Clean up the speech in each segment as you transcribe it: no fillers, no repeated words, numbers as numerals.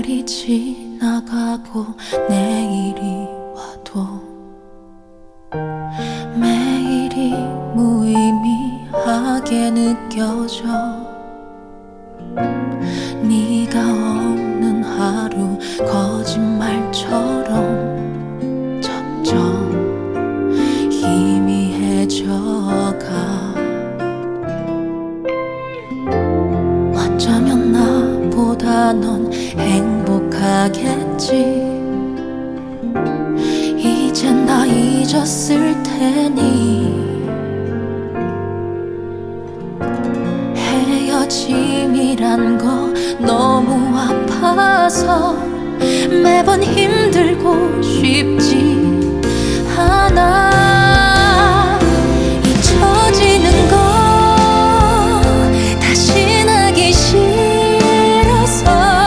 오늘이 지나가고 내일이 와도 매일이 무의미하게 느껴져. 네가 없는 하루 거짓말처럼 점점 희미해져가. 어쩌면 나보다 넌 행복하겠지. 이젠 다 잊었을 테니. 헤어짐이란 거 너무 아파서 매번 힘들고 쉽지 않아. 잊혀지는 거 다시 나기 싫어서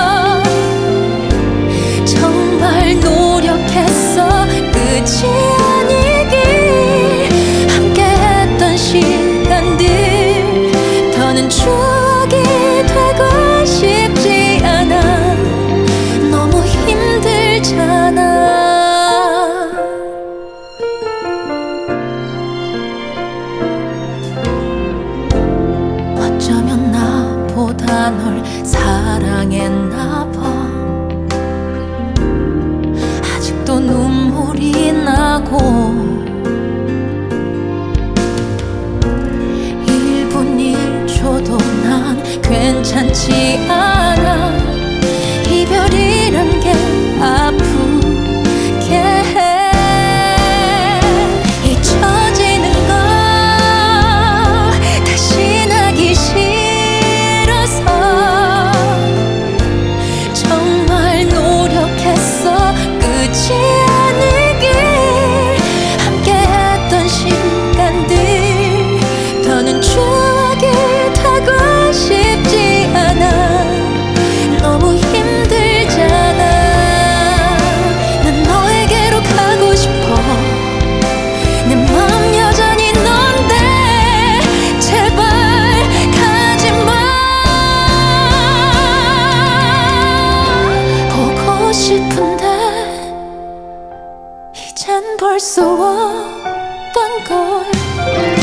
정말 노력했어. 끝이 아니길. 함께했던 시간들 더는 추억이 되고 싶지 않아. 너무 힘들잖아. 어쩌면 나보다 널 사랑했나 봐. 아직도 눈물이 나고 1분 1초도 난 괜찮지 않아. 이별이란 게 아프게 해. 잊혀지는 거 다시 나기 싫어서 정말 노력했어. 끝이 아니길. 함께했던 시간들 더는 추억이 되고 싶지 않아. 너무 힘들잖아. 난 너에게로 가고 싶어. 내 맘 여전히 넌데 제발 가지마. 보고 싶은데 이젠 볼 수 없던 걸.